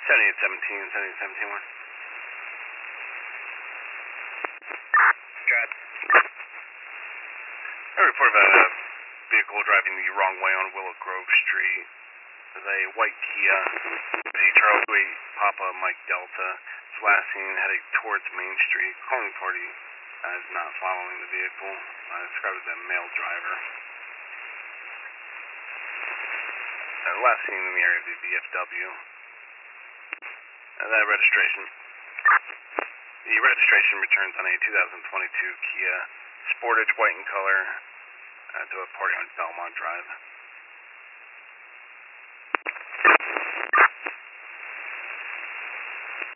7817, 7817. Got. I report about a vehicle driving the wrong way on Willow Grove Street. There's a white Kia, the Charles 28 Papa Mike Delta. It's last seen heading towards Main Street. Calling party is not following the vehicle. Described as a male driver. Last seen in the area of the VFW. That registration. The registration returns on a 2022 Kia Sportage, white in color, to a party on Belmont Drive.